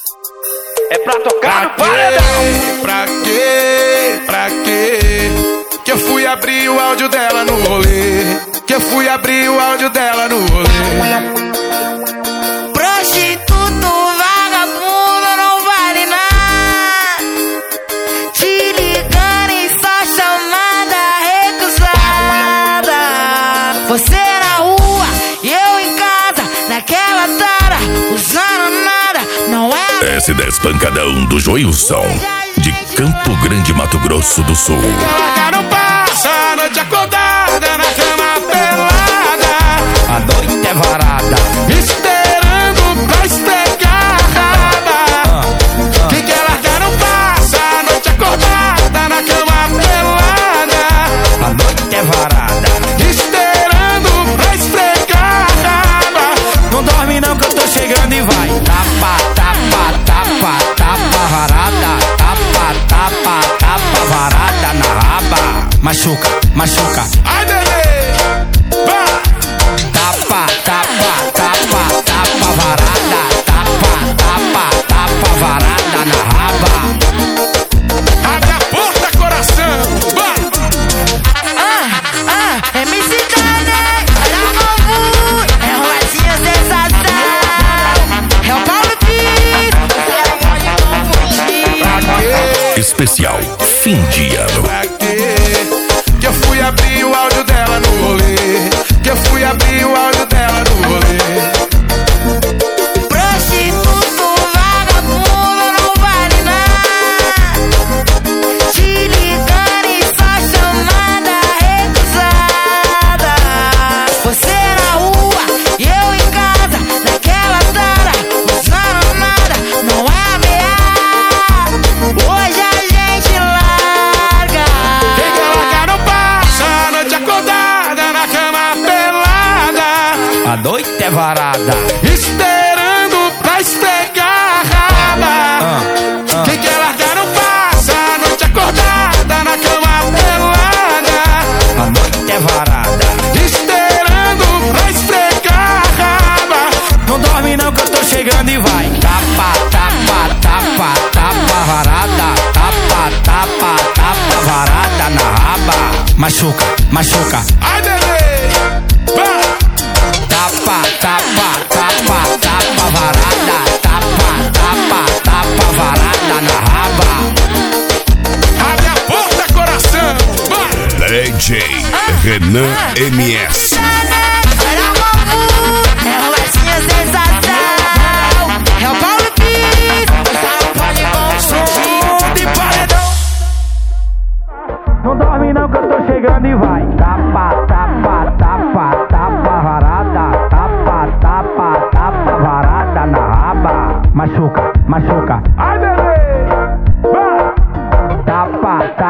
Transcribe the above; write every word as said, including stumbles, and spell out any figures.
É pra tocar no paredão. Pra quê? Pra quê? Que eu fui abrir o áudio dela no rolê. Que eu fui abrir o áudio dela no rolê. Prostituto, vagabundo, não vale nada. Te ligando e só chamada recusada. Você na rua e eu em casa, naquela tara, usando nada, não é. S dez Pancadão do Joilson, de Campo Grande, Mato Grosso do Sul. Ela não passa a noite acordada na cama pelada. A noite é varada, esperando pra esfregar a raba. Quem quer largar não passa a noite acordada na cama pelada. a noite é varada. Esperando pra esfregar a raba. Não dorme não que eu tô chegando e vai. Tapa, tapa, tapa, tapa varada. Tapa, tapa, tapa varada na raba. Machuca, machuca. Ai, bebê, vai. Tapa, tapa, tapa, tapa varada. Tapa, tapa, tapa varada na raba. Abre a porta, coração, vai. Ah, ah, M C Dane, olha novo, é um latinha sensação. É o Paulo Pires, você pode confundir. Especial fim de ano. Pra quê? Que eu fui abrir o áudio dela no rolê. Que eu fui abrir o áudio dela no rolê. Prostituto, vagabundo, não vale nada. Te ligando e só chamada recusada. Você na rua e eu em casa, naquela tara, usando nada, não é ameaça. Hoje a gente larga. Quem quer largar não passa a noite acordada na cama pelada. A noite é varada. Esperando pra esfregar a raba. Ah, ah. Quem quer largar não passa a noite acordada na cama pelada. A noite é varada. Esperando pra esfregar a raba. Não dorme não que eu tô chegando e vai. Tapa, tapa, tapa, tapa varada. Tapa, tapa, tapa varada na raba. Machuca, machuca. Ai, bebê, vai. Tapa, tapa, tapa, tapa varada. Tapa, tapa, tapa varada na raba. Abre a porta, coração, vai. D J Renan M S. Olha novo, é um latinha sensação. É o Paulo Pires, você pode confundir. De paredão. Não dorme não que eu tô chegando e vai. Tapa, tapa, tapa, tapa varada. Tapa, tapa, tapa varada na raba. Machuca, machuca. Ai, bebê, vai. Tapa, tapa.